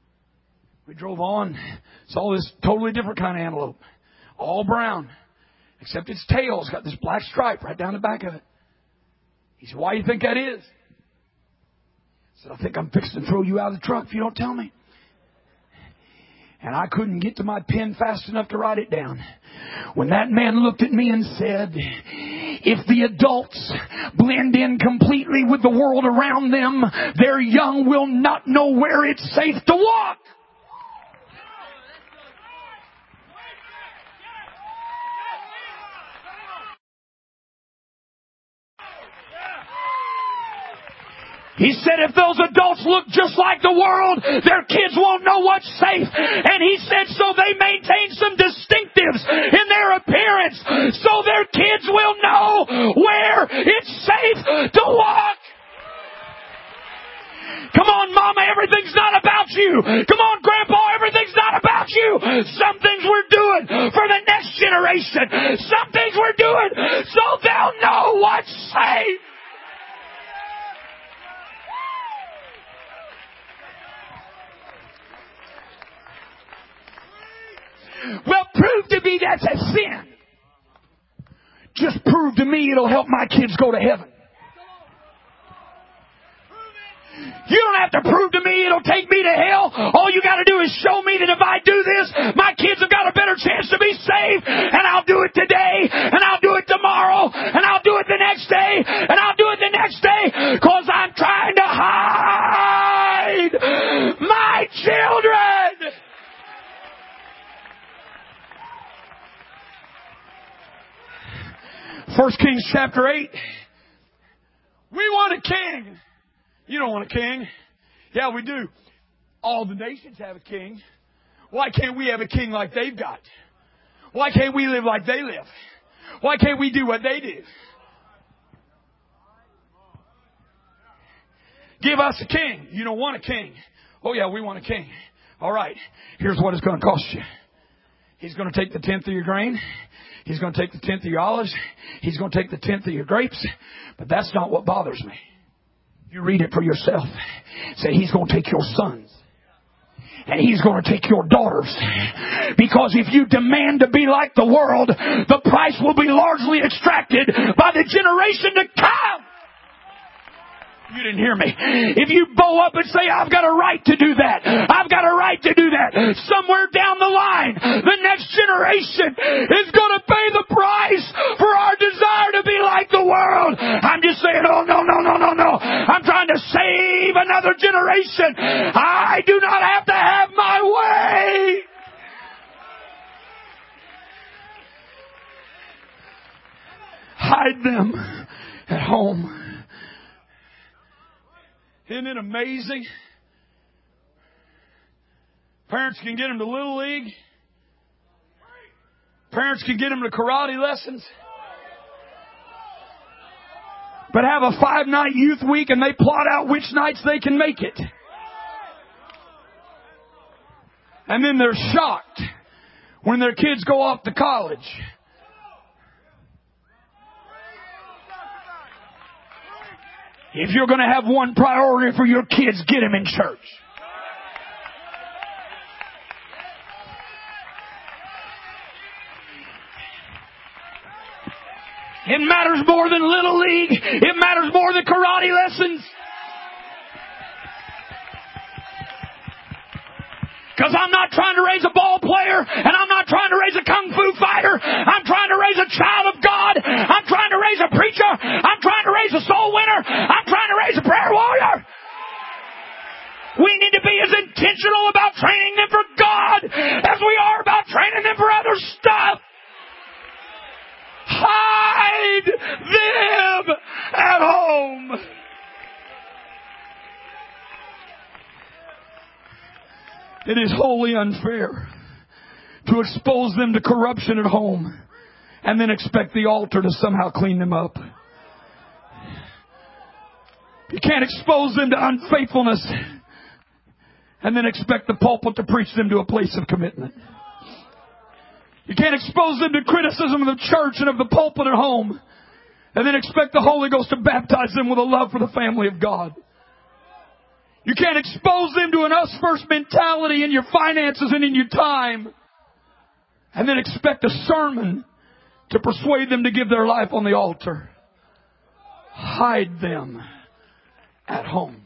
We drove on. Saw this totally different kind of antelope. All brown. Except its tail's got this black stripe right down the back of it. He said, why do you think that is? I said, I think I'm fixing to throw you out of the truck if you don't tell me. And I couldn't get to my pen fast enough to write it down. When that man looked at me and said, if the adults blend in completely with the world around them, their young will not know where it's safe to walk. He said if those adults look just like the world, their kids won't know what's safe. And he said so they maintain some distinctives in their appearance so their kids will know where it's safe to walk. Come on, Mama, everything's not about you. Come on, Grandpa, everything's not about you. Some things we're doing for the next generation. Some things we're doing so they'll know what's safe. Well, prove to me that's a sin. Just prove to me it'll help my kids go to heaven. You don't have to prove to me it'll take me to hell. All you got to do is show me that if I do this, my kids have got a better chance to be saved. And I'll do it today, and I'll do it tomorrow, and I'll do it the next day, and I'll do it the next day, because I'm trying to hide my children. 1 Kings chapter 8. We want a king. You don't want a king. Yeah, we do. All the nations have a king. Why can't we have a king like they've got? Why can't we live like they live? Why can't we do what they do? Give us a king. You don't want a king. Oh yeah, we want a king. All right. Here's what it's going to cost you. He's going to take the 10th of your grain. He's going to take the 10th of your olives. He's going to take the 10th of your grapes. But that's not what bothers me. You read it for yourself. It said he's going to take your sons. And he's going to take your daughters. Because if you demand to be like the world, the price will be largely extracted by the generation to come. You didn't hear me. If you bow up and say, I've got a right to do that. I've got a right to do that. Somewhere down the line, the next generation is going to pay the price for our desire to be like the world. I'm just saying, oh, no. I'm trying to save another generation. I do not have to have my way. Hide them at home. Isn't it amazing? Parents can get them to Little League. Parents can get them to karate lessons. But have a 5-night youth week and they plot out which nights they can make it. And then they're shocked when their kids go off to college. If you're going to have one priority for your kids, get them in church. It matters more than Little League. It matters more than karate lessons. Because I'm not trying to raise a ball player, and I'm not trying to raise a kung fu fighter. I'm trying to raise a child of God. I'm trying to raise a preacher. I'm trying to raise a soul winner. I'm trying to raise a prayer warrior. We need to be as intentional about training them for God as we are about training them for other stuff. Hide them at home. It is wholly unfair to expose them to corruption at home and then expect the altar to somehow clean them up. You can't expose them to unfaithfulness and then expect the pulpit to preach them to a place of commitment. You can't expose them to criticism of the church and of the pulpit at home and then expect the Holy Ghost to baptize them with a love for the family of God. You can't expose them to an us first mentality in your finances and in your time and then expect a sermon to persuade them to give their life on the altar. Hide them at home.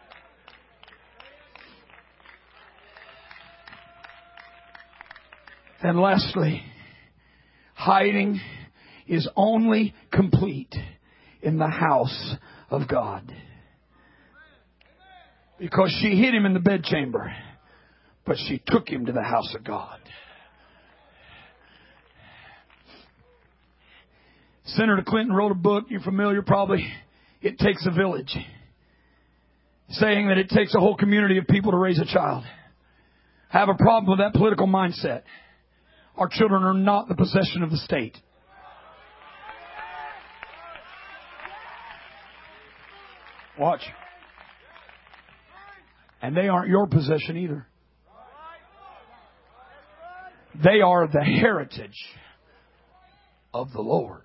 And lastly, hiding is only complete in the house of God. Because she hid him in the bedchamber, but she took him to the house of God. Senator Clinton wrote a book, you're familiar probably, It Takes a Village, saying that it takes a whole community of people to raise a child. I have a problem with that political mindset. Our children are not the possession of the state. Watch. And they aren't your possession either. They are the heritage of the Lord.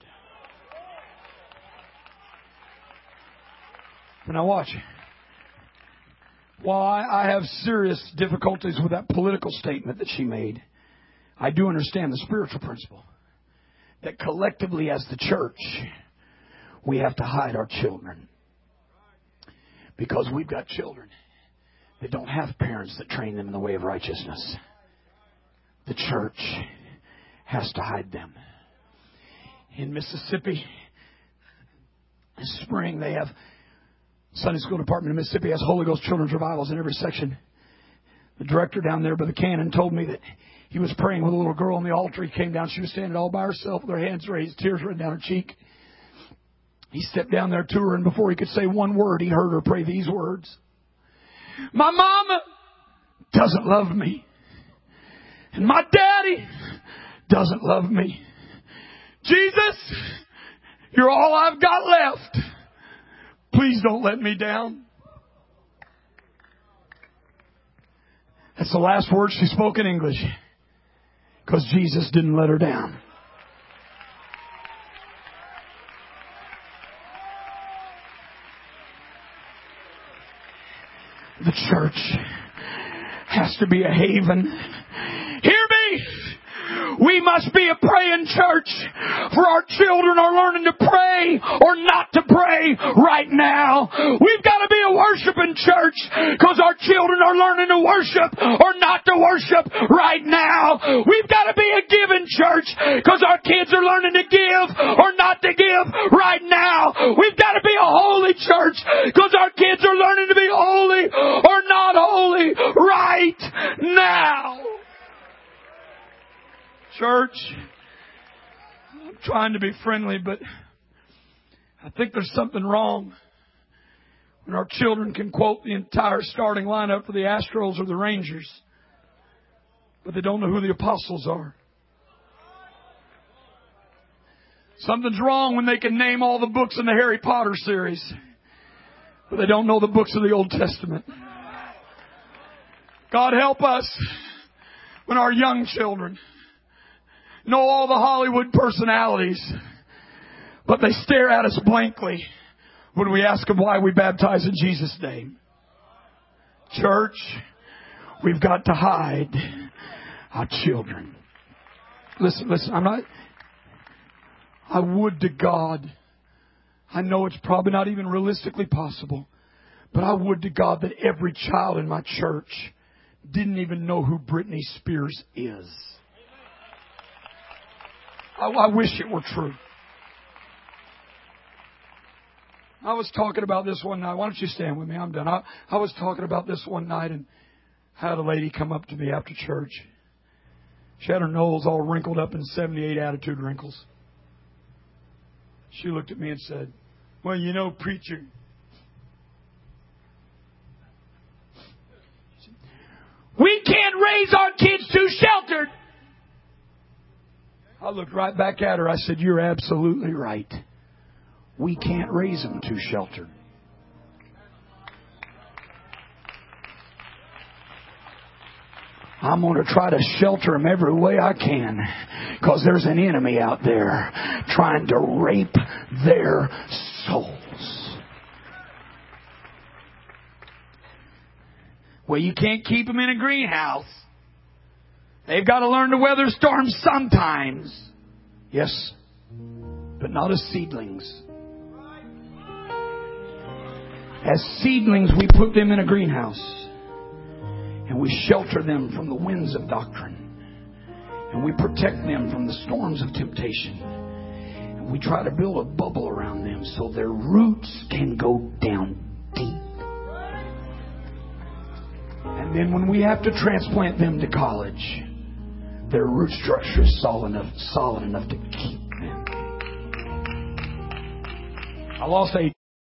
Now watch. While I have serious difficulties with that political statement that she made, I do understand the spiritual principle. That collectively as the church, we have to hide our children. Because we've got children that don't have parents that train them in the way of righteousness. The church has to hide them. In Mississippi, this spring they have Sunday School Department in Mississippi has Holy Ghost Children's Revivals in every section. The director down there, Brother Cannon, told me that he was praying with a little girl on the altar. He came down. She was standing all by herself with her hands raised, tears running down her cheek. He stepped down there to her, and before he could say one word, he heard her pray these words. My mama doesn't love me. And my daddy doesn't love me. Jesus, you're all I've got left. Please don't let me down. That's the last word she spoke in English. Because Jesus didn't let her down. The church has to be a haven. Hear me! We must be a praying church, for our children are learning to pray or not to pray right now. We've got to be a worshiping church because our children are learning to worship or not to worship right now. We've got to be a giving church because our kids are learning to give or not to give right now. We've got to be a holy church because our kids are learning to be holy or not holy right now. Church, I'm trying to be friendly, but I think there's something wrong when our children can quote the entire starting lineup for the Astros or the Rangers, but they don't know who the apostles are. Something's wrong when they can name all the books in the Harry Potter series, but they don't know the books of the Old Testament. God help us when our young children know all the Hollywood personalities, but they stare at us blankly when we ask them why we baptize in Jesus' name. Church, we've got to hide our children. Listen, I would to God, I know it's probably not even realistically possible, but I would to God that every child in my church didn't even know who Britney Spears is. I wish it were true. I was talking about this one night. Why don't you stand with me? I'm done. I was talking about this one night and had a lady come up to me after church. She had her nose all wrinkled up in 78 attitude wrinkles. She looked at me and said, well, you know, preacher, we can't raise our kids too sheltered. I looked right back at her. I said, you're absolutely right. We can't raise them too sheltered. I'm going to try to shelter them every way I can, because there's an enemy out there trying to rape their souls. Well, you can't keep them in a greenhouse. They've got to learn to weather storms sometimes. Yes, but not as seedlings. As seedlings, we put them in a greenhouse and we shelter them from the winds of doctrine, and we protect them from the storms of temptation, and we try to build a bubble around them so their roots can go down deep. And then when we have to transplant them to college, their root structure is solid enough to keep them. I lost AJ.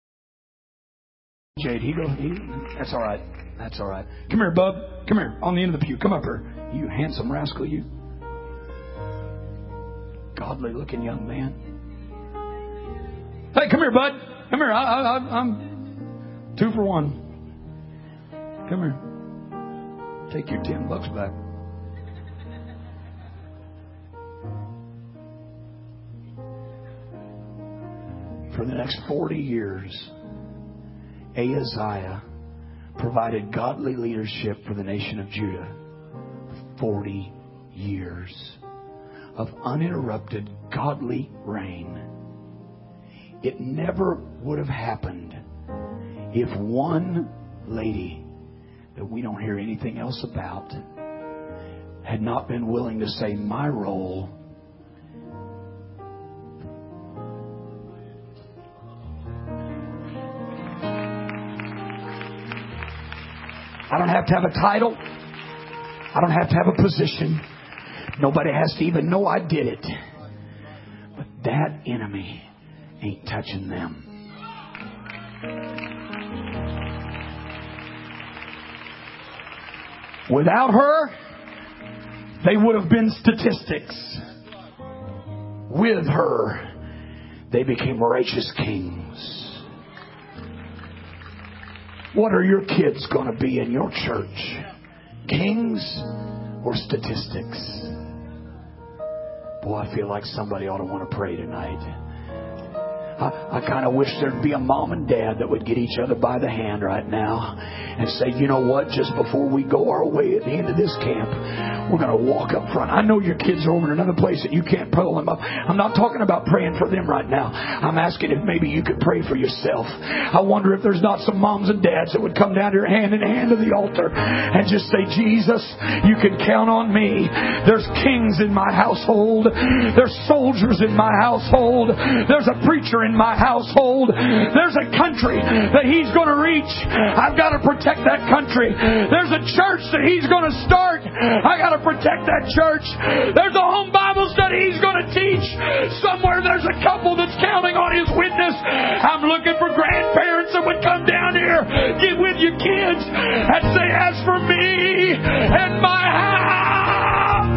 That's all right. That's all right. Come here, bub. Come here. On the end of the pew. Come up here. You handsome rascal, you. Godly looking young man. Hey, come here, bud. Come here. I'm 2 for 1. Come here. Take your $10 back. For the next 40 years, Ahaziah provided godly leadership for the nation of Judah. 40 years of uninterrupted godly reign. It never would have happened if one lady that we don't hear anything else about had not been willing to say, my role I don't have to have a title. I don't have to have a position. Nobody has to even know I did it. But that enemy ain't touching them. Without her, they would have been statistics. With her, they became righteous kings. What are your kids going to be in your church? Kings or statistics? Boy, I feel like somebody ought to want to pray tonight. I kind of wish there'd be a mom and dad that would get each other by the hand right now and say, you know what, just before we go our way at the end of this camp, we're going to walk up front. I know your kids are over in another place that you can't pull them up. I'm not talking about praying for them right now. I'm asking if maybe you could pray for yourself. I wonder if there's not some moms and dads that would come down here hand in hand to the altar and just say, Jesus, you can count on me. There's kings in my household. There's soldiers in my household. There's a preacher in my household. There's a country that He's going to reach. I've got to protect that country. There's a church that He's going to start. I got to protect that church. There's a home Bible study He's going to teach. Somewhere there's a couple that's counting on His witness. I'm looking for grandparents that would come down here, get with your kids, and say, as for me and my house,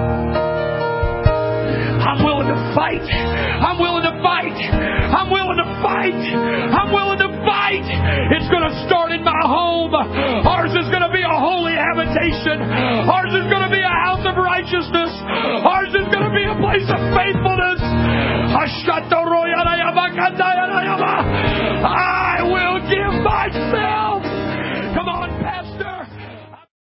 I'm willing to fight. I'm willing to fight. I'm willing to fight. I'm willing to fight. It's going to start in my home. Ours is going to be a holy habitation. Ours is going to be a house of righteousness. Ours is going to be a place of faithfulness. I will give myself